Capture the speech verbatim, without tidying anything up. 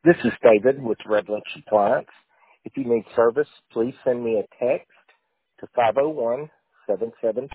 This is David with Redlands Appliance. If you need service, please send me a text to five oh one, seven seven